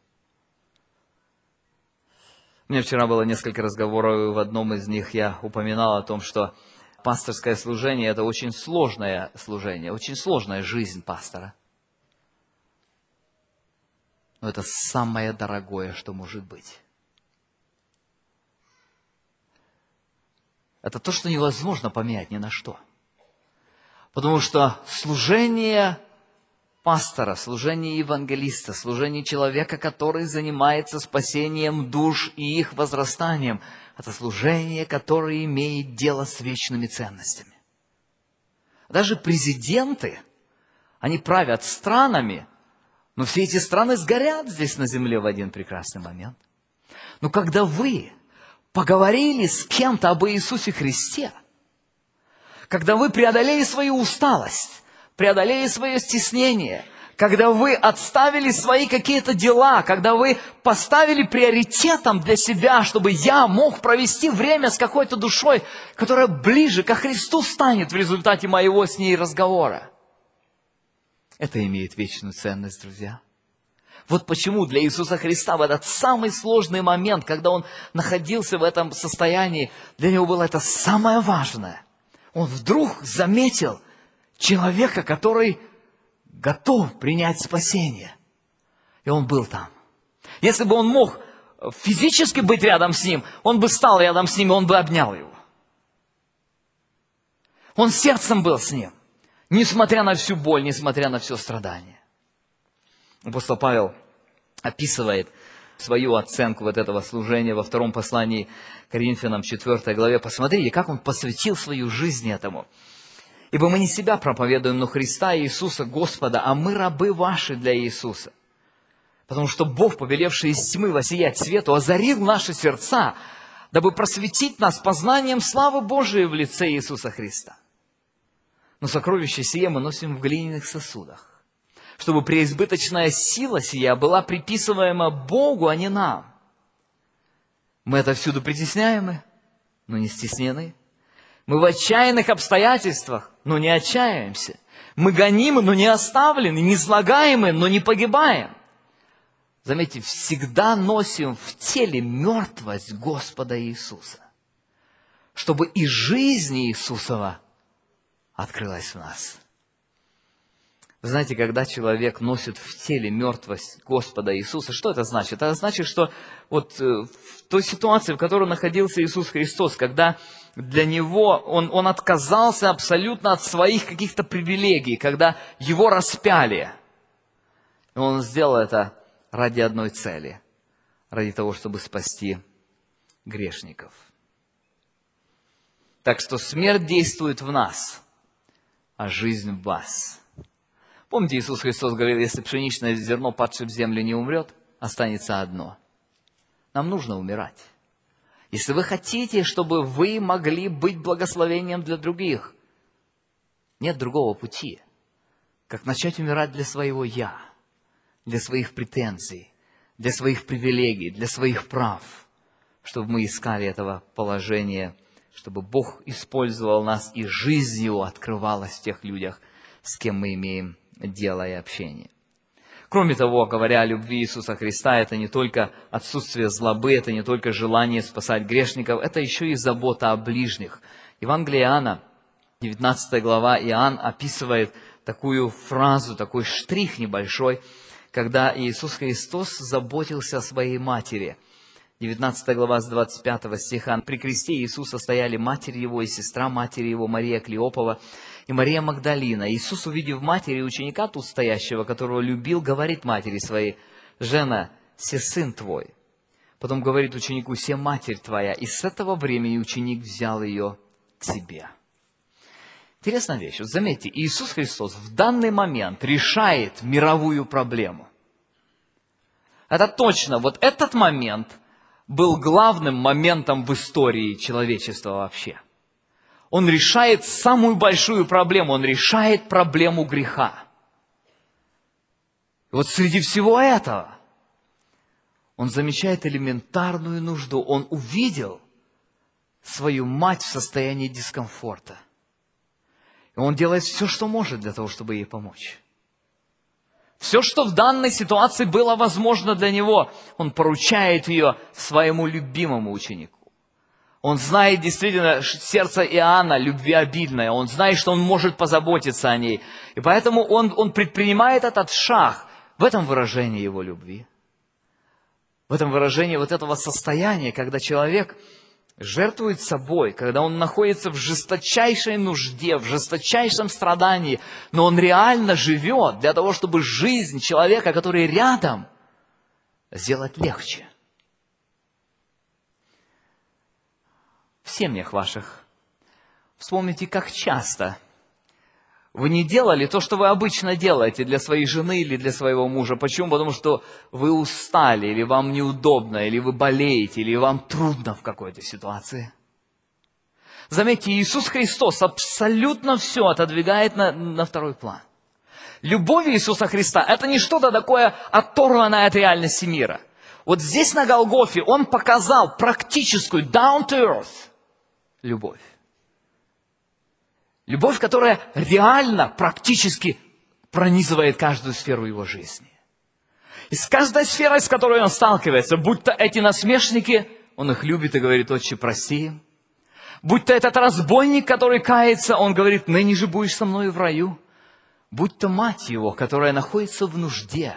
У меня вчера было несколько разговоров, и в одном из них я упоминал о том, что пасторское служение – это очень сложное служение, очень сложная жизнь пастора. Но это самое дорогое, что может быть. Это то, что невозможно поменять ни на что. Потому что служение пастора, служение евангелиста, служение человека, который занимается спасением душ и их возрастанием, это служение, которое имеет дело с вечными ценностями. Даже президенты, они правят странами, но все эти страны сгорят здесь на земле в один прекрасный момент. Но когда вы поговорили с кем-то об Иисусе Христе, когда вы преодолели свою усталость, преодолели свое стеснение, когда вы отставили свои какие-то дела, когда вы поставили приоритетом для себя, чтобы я мог провести время с какой-то душой, которая ближе ко Христу станет в результате моего с ней разговора. Это имеет вечную ценность, друзья. Вот почему для Иисуса Христа в этот самый сложный момент, когда Он находился в этом состоянии, для Него было это самое важное. Он вдруг заметил человека, который готов принять спасение. И Он был там. Если бы Он мог физически быть рядом с ним, Он бы стал рядом с ним, и Он бы обнял его. Он сердцем был с ним, несмотря на всю боль, несмотря на все страдание. Апостол Павел описывает свою оценку вот этого служения во втором послании Коринфянам, четвёртой главе. Посмотрите, как он посвятил свою жизнь этому. «Ибо мы не себя проповедуем, но Христа Иисуса Господа, а мы рабы ваши для Иисуса. Потому что Бог, повелевший из тьмы воссиять свету, озарил наши сердца, дабы просветить нас познанием славы Божией в лице Иисуса Христа. Но сокровище сие мы носим в глиняных сосудах, чтобы преизбыточная сила сия была приписываема Богу, а не нам. Мы отовсюду притесняемы, но не стеснены. Мы в отчаянных обстоятельствах, но не отчаиваемся. Мы гонимы, но не оставлены, не слагаемы, но не погибаем. Заметьте, всегда носим в теле мертвость Господа Иисуса, чтобы и жизнь Иисусова открылась в нас. Вы знаете, когда человек носит в теле мертвость Господа Иисуса, что это значит? Это значит, что вот в той ситуации, в которой находился Иисус Христос, когда для Него Он, он отказался абсолютно от своих каких-то привилегий, когда Его распяли, и Он сделал это ради одной цели, ради того, чтобы спасти грешников. Так что смерть действует в нас, а жизнь в вас. Помните, Иисус Христос говорил, если пшеничное зерно, падшее в землю, не умрет, останется одно. Нам нужно умирать. Если вы хотите, чтобы вы могли быть благословением для других, нет другого пути, как начать умирать для своего «я», для своих претензий, для своих привилегий, для своих прав, чтобы мы искали этого положения, чтобы Бог использовал нас, и жизнь Его открывалась в тех людях, с кем мы имеем дело и общение. Кроме того, говоря о любви Иисуса Христа, это не только отсутствие злобы, это не только желание спасать грешников, это еще и забота о ближних. Евангелие Иоанна, девятнадцатая глава, Иоанн описывает такую фразу, такой штрих небольшой, когда Иисус Христос заботился о своей матери. девятнадцатая глава с двадцать пятого стиха. При кресте Иисуса стояли матерь Его и сестра матери Его, Мария Клеопова и Мария Магдалина. Иисус, увидев матери и ученика тут стоящего, которого любил, говорит матери своей: «Жена, се сын твой». Потом говорит ученику: «Се матерь твоя». И с этого времени ученик взял ее к себе. Интересная вещь. Вот заметьте, Иисус Христос в данный момент решает мировую проблему. Это точно, вот этот момент был главным моментом в истории человечества вообще. Он решает самую большую проблему, он решает проблему греха. И вот среди всего этого он замечает элементарную нужду. Он увидел свою мать в состоянии дискомфорта. И он делает все, что может для того, чтобы ей помочь. Все, что в данной ситуации было возможно для него, он поручает ее своему любимому ученику. Он знает действительно сердце Иоанна любвеобильное. Он знает, что он может позаботиться о ней. И поэтому он, он предпринимает этот шаг. В этом выражении его любви. В этом выражении вот этого состояния, когда человек жертвует собой, когда он находится в жесточайшей нужде, в жесточайшем страдании, но он реально живет для того, чтобы жизнь человека, который рядом, сделать легче. В семьях ваших вспомните, как часто вы не делали то, что вы обычно делаете для своей жены или для своего мужа. Почему? Потому что вы устали, или вам неудобно, или вы болеете, или вам трудно в какой-то ситуации. Заметьте, Иисус Христос абсолютно все отодвигает на, на второй план. Любовь Иисуса Христа – это не что-то такое оторванное от реальности мира. Вот здесь на Голгофе Он показал практическую, down to earth, любовь. Любовь, которая реально, практически пронизывает каждую сферу его жизни. И с каждой сферой, с которой он сталкивается, будь то эти насмешники, он их любит и говорит: «Отче, прости им». Будь то этот разбойник, который кается, он говорит: «Ныне же будешь со мной в раю». Будь то мать его, которая находится в нужде,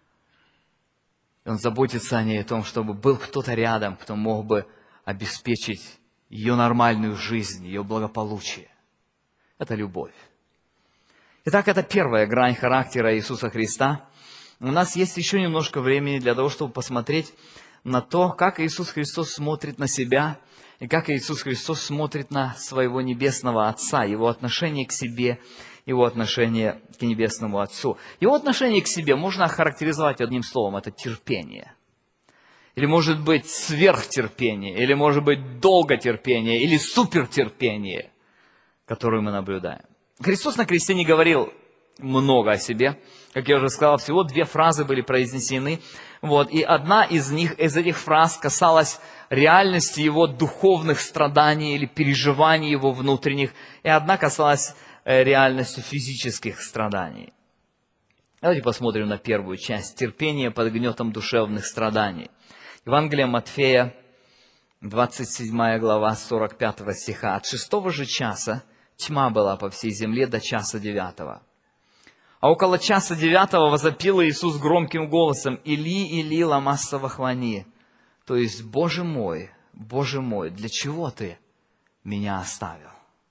и он заботится о ней, о том, чтобы был кто-то рядом, кто мог бы обеспечить ее нормальную жизнь, ее благополучие. Это любовь. Итак, это первая грань характера Иисуса Христа. У нас есть еще немножко времени для того, чтобы посмотреть на то, как Иисус Христос смотрит на себя, и как Иисус Христос смотрит на своего Небесного Отца, Его отношение к себе, Его отношение к Небесному Отцу. Его отношение к себе можно охарактеризовать одним словом – это терпение. Или может быть сверхтерпение, или может быть долготерпение, или супертерпение, которую мы наблюдаем. Христос на кресте не говорил много о себе. Как я уже сказал, всего две фразы были произнесены. Вот, и одна из них, из этих фраз касалась реальности его духовных страданий или переживаний его внутренних, и одна касалась э, реальности физических страданий. Давайте посмотрим на первую часть. Терпение под гнетом душевных страданий. Евангелие Матфея, двадцать седьмая глава, сорок пятого стиха. «От шестого же часа тьма была по всей земле до часа девятого. А около часа девятого возопил Иисус громким голосом: Или, Или, лама савахвани. То есть: Боже мой, Боже мой, для чего ты меня оставил?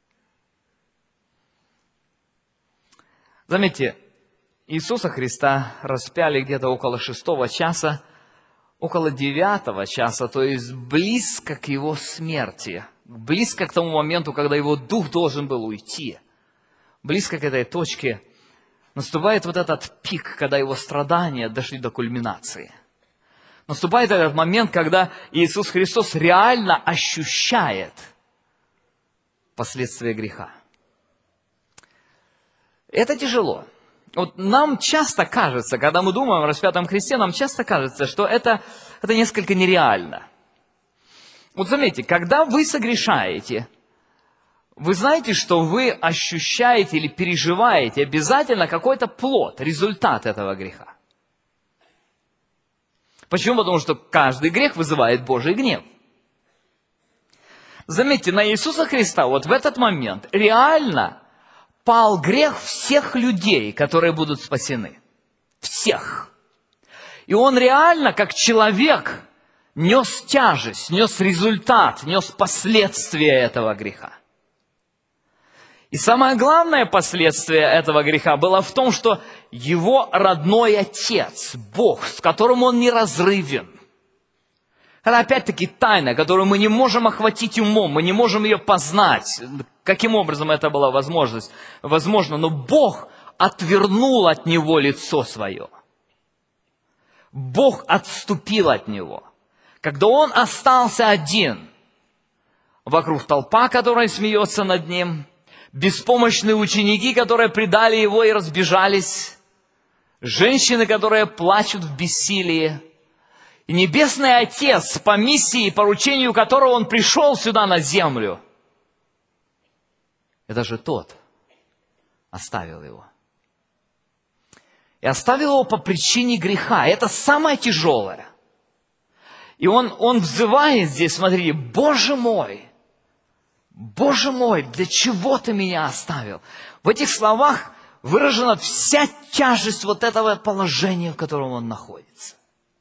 Заметьте, Иисуса Христа распяли где-то около шестого часа, около девятого часа, то есть близко к его смерти, близко к тому моменту, когда его дух должен был уйти, близко к этой точке наступает вот этот пик, когда его страдания дошли до кульминации. Наступает этот момент, когда Иисус Христос реально ощущает последствия греха. Это тяжело. Вот нам часто кажется, когда мы думаем о распятом Христе, нам часто кажется, что это, это несколько нереально. Вот заметьте, когда вы согрешаете, вы знаете, что вы ощущаете или переживаете обязательно какой-то плод, результат этого греха. Почему? Потому что каждый грех вызывает Божий гнев. Заметьте, на Иисуса Христа вот в этот момент реально пал грех всех людей, которые будут спасены. Всех. И Он реально, как человек, нес тяжесть, нес результат, нес последствия этого греха. И самое главное последствие этого греха было в том, что его родной отец, Бог, с которым он неразрывен. Это опять-таки тайна, которую мы не можем охватить умом, мы не можем ее познать. Каким образом это была возможность? Возможно, но Бог отвернул от него лицо свое. Бог отступил от него. Когда он остался один, вокруг толпа, которая смеется над ним, беспомощные ученики, которые предали его и разбежались, женщины, которые плачут в бессилии, и Небесный Отец, по миссии и поручению которого Он пришел сюда на землю, это же тот, оставил его. И оставил его по причине греха. Это самое тяжелое. И он, он взывает здесь, смотрите, Боже мой, Боже мой, для чего ты меня оставил? В этих словах выражена вся тяжесть вот этого положения, в котором он находится.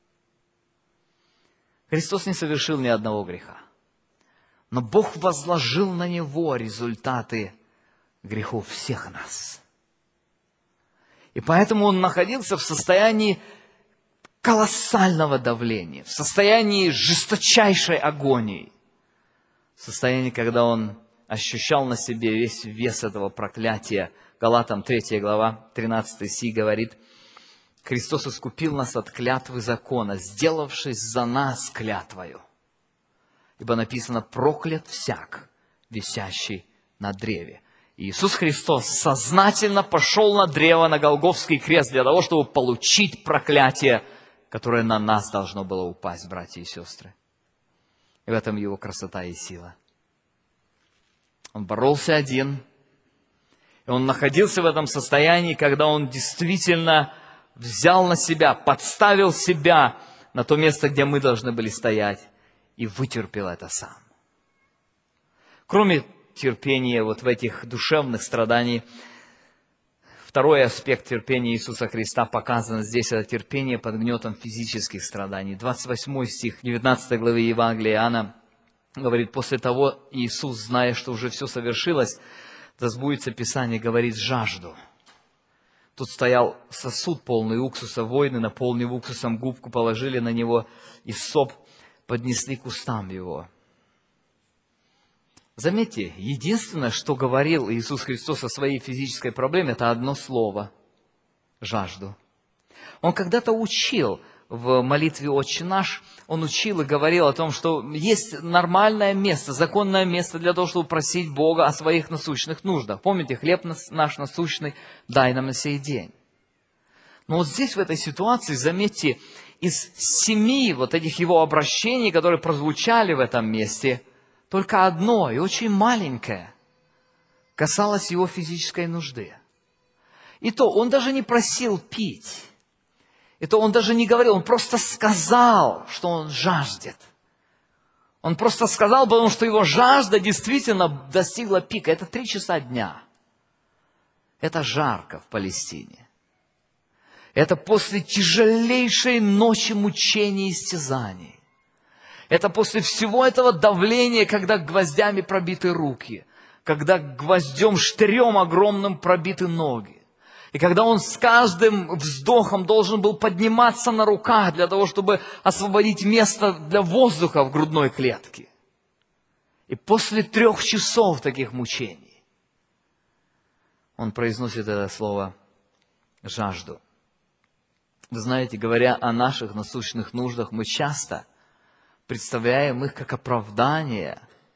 Христос не совершил ни одного греха. Но Бог возложил на Него результаты грехов всех нас. И поэтому Он находился в состоянии колоссального давления, в состоянии жесточайшей агонии, в состоянии, когда Он ощущал на себе весь вес этого проклятия. Галатам третья глава, тринадцатый стих говорит: «Христос искупил нас от клятвы закона, сделавшись за нас клятвою. Ибо написано: проклят всяк, висящий на древе». И Иисус Христос сознательно пошел на древо, на Голгофский крест, для того, чтобы получить проклятие, которое на нас должно было упасть, братья и сестры. И в этом Его красота и сила. Он боролся один, и Он находился в этом состоянии, когда Он действительно взял на себя, подставил себя на то место, где мы должны были стоять, и вытерпел это сам. Кроме терпения вот в этих душевных страданиях, второй аспект терпения Иисуса Христа показан здесь, это терпение под гнетом физических страданий. двадцать восьмой стих девятнадцатой главы Евангелия Иоанна говорит: «После того Иисус, зная, что уже все совершилось, да сбудется Писание, говорит: жажду». Тут стоял сосуд, полный уксуса, воины, наполнив уксусом губку, положили на него и соп поднесли к устам его. Заметьте, единственное, что говорил Иисус Христос о своей физической проблеме, это одно слово – жажду. Он когда-то учил в молитве «Отче наш», он учил и говорил о том, что есть нормальное место, законное место для того, чтобы просить Бога о своих насущных нуждах. Помните, хлеб наш насущный дай нам на сей день. Но вот здесь, в этой ситуации, заметьте, из семи вот этих его обращений, которые прозвучали в этом месте, только одно, и очень маленькое, касалось его физической нужды. И то он даже не просил пить. И то он даже не говорил, он просто сказал, что он жаждет. Он просто сказал, потому что его жажда действительно достигла пика. Это три часа дня. Это жарко в Палестине. Это после тяжелейшей ночи мучений и истязаний. Это после всего этого давления, когда гвоздями пробиты руки, когда гвоздем, штырем огромным пробиты ноги. И когда он с каждым вздохом должен был подниматься на руках для того, чтобы освободить место для воздуха в грудной клетке. И после трех часов таких мучений он произносит это слово «жажду». Вы знаете, говоря о наших насущных нуждах, мы часто представляем их как оправдание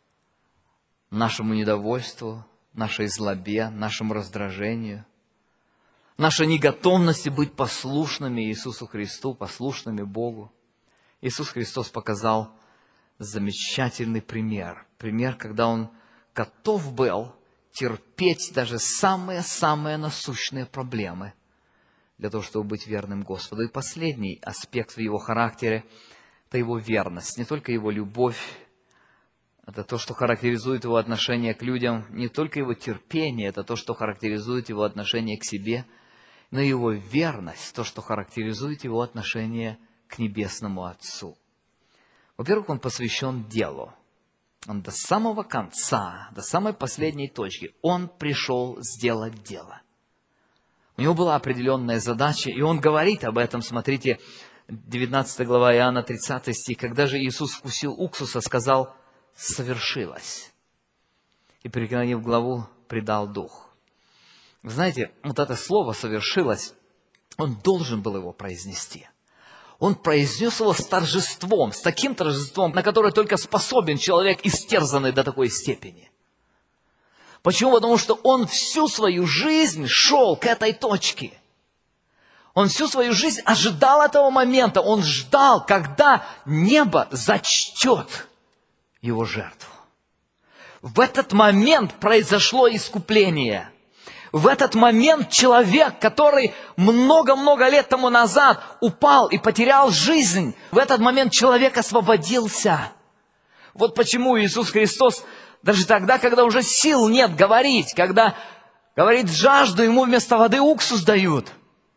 нашему недовольству, нашей злобе, нашему раздражению, нашей неготовности быть послушными Иисусу Христу, послушными Богу. Иисус Христос показал замечательный пример. Пример, когда Он готов был терпеть даже самые-самые насущные проблемы для того, чтобы быть верным Господу. И последний аспект в Его характере – это Его верность, не только Его любовь, это то, что характеризует Его отношение к людям, не только Его терпение, это то, что характеризует Его отношение к себе, но и Его верность, то, что характеризует Его отношение к Небесному Отцу. Во-первых, Он посвящен делу. Он до самого конца, до самой последней точки, Он пришел сделать дело. У Него была определенная задача, и Он говорит об этом, смотрите, девятнадцатая глава Иоанна, тридцатый стих. «Когда же Иисус вкусил уксуса, сказал: совершилось. И, преклонив главу, предал дух». Вы знаете, вот это слово «совершилось», Он должен был его произнести. Он произнес его с торжеством, с таким торжеством, на которое только способен человек, истерзанный до такой степени. Почему? Потому что он всю свою жизнь шел к этой точке. Он всю свою жизнь ожидал этого момента. Он ждал, когда небо зачтет его жертву. В этот момент произошло искупление. В этот момент человек, который много-много лет тому назад упал и потерял жизнь, в этот момент человек освободился. Вот почему Иисус Христос, даже тогда, когда уже сил нет говорить, когда говорит жажду, ему вместо воды уксус дают.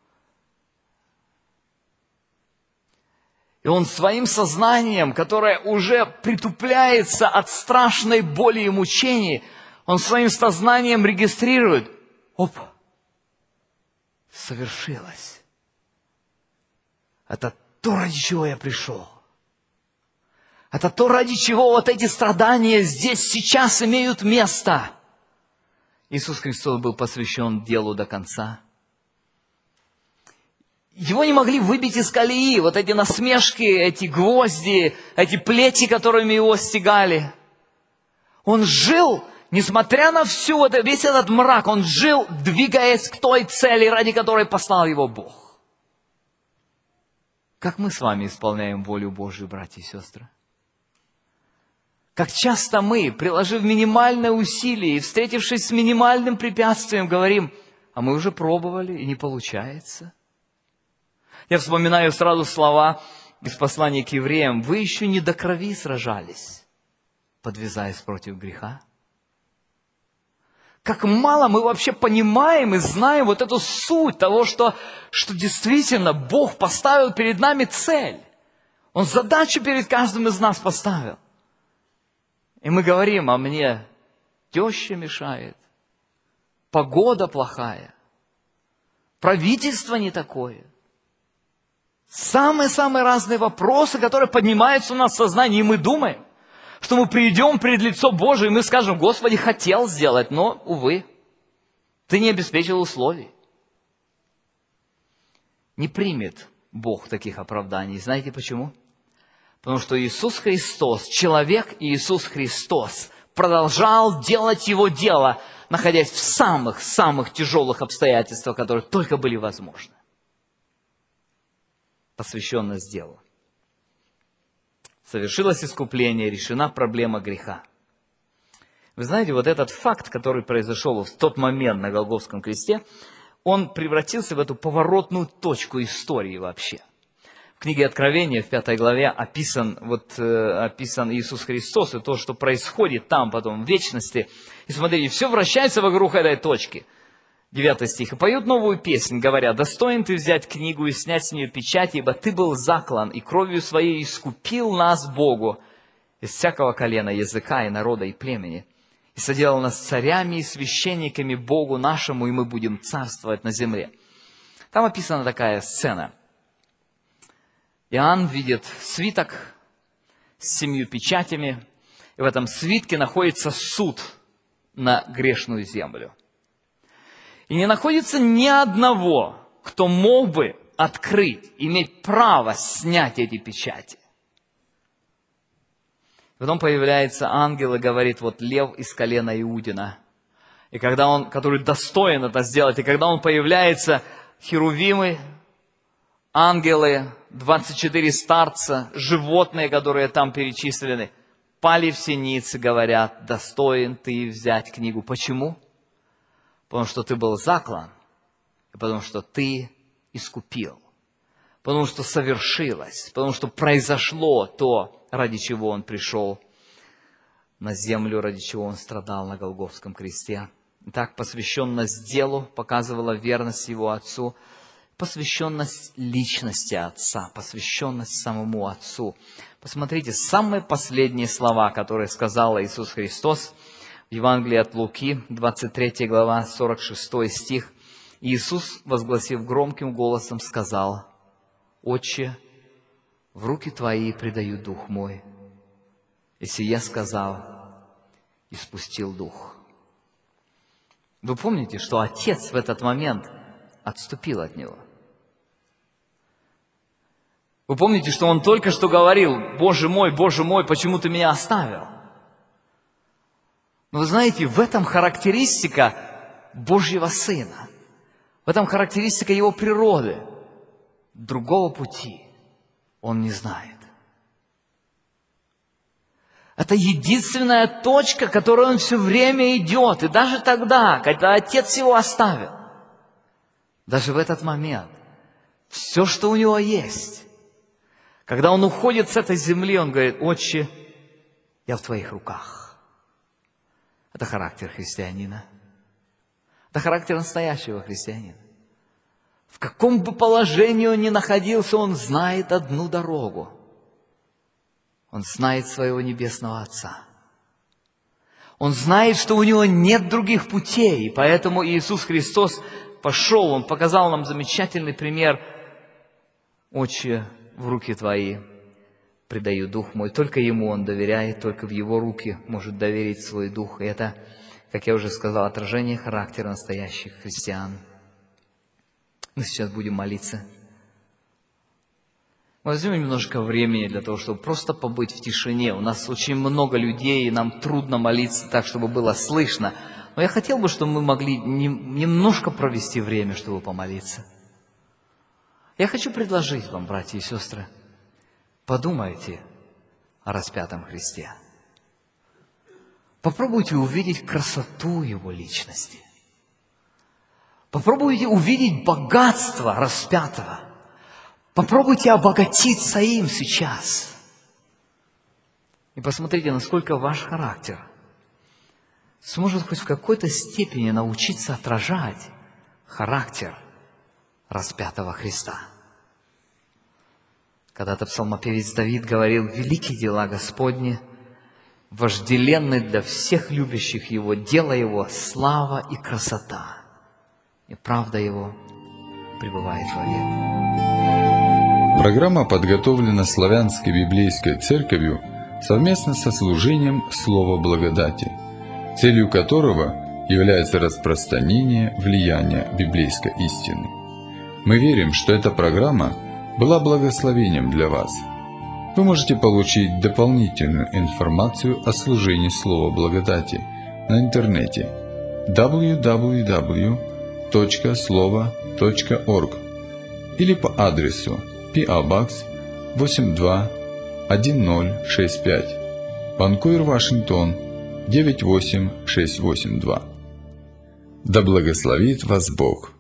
И он своим сознанием, которое уже притупляется от страшной боли и мучений, он своим сознанием регистрирует: оп, совершилось. Это то, ради чего я пришел. Это то, ради чего вот эти страдания здесь, сейчас имеют место. Иисус Христос был посвящен делу до конца. Его не могли выбить из колеи, вот эти насмешки, эти гвозди, эти плети, которыми его стегали. Он жил, несмотря на всю вот, весь этот мрак, он жил, двигаясь к той цели, ради которой послал его Бог. Как мы с вами исполняем волю Божью, братья и сестры? Как часто мы, приложив минимальное усилие и встретившись с минимальным препятствием, говорим: а мы уже пробовали и не получается. Я вспоминаю сразу слова из послания к евреям: вы еще не до крови сражались, подвязаясь против греха. Как мало мы вообще понимаем и знаем вот эту суть того, что, что действительно Бог поставил перед нами цель. Он задачу перед каждым из нас поставил. И мы говорим: а мне теща мешает, погода плохая, правительство не такое. Самые-самые разные вопросы, которые поднимаются у нас в сознании, и мы думаем, что мы придем пред лицо Божие, и мы скажем: Господи, хотел сделать, но, увы, Ты не обеспечил условий. Не примет Бог таких оправданий. Знаете почему? Потому что Иисус Христос, человек Иисус Христос, продолжал делать Его дело, находясь в самых-самых тяжелых обстоятельствах, которые только были возможны. Посвященность делу. Совершилось искупление, решена проблема греха. Вы знаете, вот этот факт, который произошел в тот момент на Голгофском кресте, он превратился в эту поворотную точку истории вообще. В книге Откровения, в пятой главе, описан, вот, э, описан Иисус Христос и то, что происходит там потом, в вечности. И смотрите, все вращается вокруг этой точки. Девятый стих. «И поют новую песнь, говоря: достоин ты взять книгу и снять с нее печать, ибо ты был заклан, и кровью своей искупил нас Богу из всякого колена, языка и народа и племени, и соделал нас царями и священниками Богу нашему, и мы будем царствовать на земле». Там описана такая сцена. Иоанн видит свиток с семью печатями, и в этом свитке находится суд на грешную землю. И не находится ни одного, кто мог бы открыть, иметь право снять эти печати. Потом появляется ангел и говорит: вот лев из колена Иудина. И когда он, который достоин это сделать, и когда он появляется, херувимы, ангелы, двадцать четыре старца, животные, которые там перечислены, пали в синицы, говорят: достоин ты взять книгу. Почему? Потому что ты был заклан, и потому что ты искупил, потому что совершилось, потому что произошло то, ради чего он пришел на землю, ради чего он страдал на Голгофском кресте. Итак, посвященность делу показывала верность его Отцу, посвященность личности Отца, посвященность самому Отцу. Посмотрите, самые последние слова, которые сказал Иисус Христос в Евангелии от Луки, двадцать третья глава, сорок шестой стих. Иисус, возгласив громким голосом, сказал: «Отче, в руки Твои предаю дух мой». И сие сказал, и спустил дух. Вы помните, что Отец в этот момент отступил от Него? Вы помните, что Он только что говорил: «Боже мой, Боже мой, почему Ты меня оставил?» Но вы знаете, в этом характеристика Божьего Сына. В этом характеристика Его природы. Другого пути Он не знает. Это единственная точка, к которой он все время идет. И даже тогда, когда отец его оставил, даже в этот момент, все, что у него есть, когда он уходит с этой земли, он говорит: «Отче, я в твоих руках». Это характер христианина. Это характер настоящего христианина. В каком бы положении он ни находился, он знает одну дорогу. Он знает своего Небесного Отца. Он знает, что у него нет других путей. И поэтому Иисус Христос пошел, Он показал нам замечательный пример. «Отче, в руки Твои предаю дух мой». Только Ему Он доверяет, только в Его руки может доверить свой дух. И это, как я уже сказал, отражение характера настоящих христиан. Мы сейчас будем молиться. Мы возьмем немножко времени для того, чтобы просто побыть в тишине. У нас очень много людей, и нам трудно молиться так, чтобы было слышно. Но я хотел бы, чтобы мы могли немножко провести время, чтобы помолиться. Я хочу предложить вам, братья и сестры, подумайте о распятом Христе. Попробуйте увидеть красоту Его личности. Попробуйте увидеть богатство распятого. Попробуйте обогатиться им сейчас. И посмотрите, насколько ваш характер сможет хоть в какой-то степени научиться отражать характер распятого Христа. Когда-то псалмопевец Давид говорил: «Велики дела Господни, вожделенны для всех любящих Его, дело Его слава и красота, и правда Его пребывает вовек». Программа подготовлена Славянской библейской церковью совместно со служением Слова Благодати, целью которого является распространение влияния библейской истины. Мы верим, что эта программа была благословением для вас. Вы можете получить дополнительную информацию о служении Слова Благодати на интернете дабл ю дабл ю дабл ю точка слова точка орг или по адресу пи о Box восемь два один ноль шесть пять, Ванкувер, Вашингтон девять восемь шесть восемь два. Да благословит вас Бог!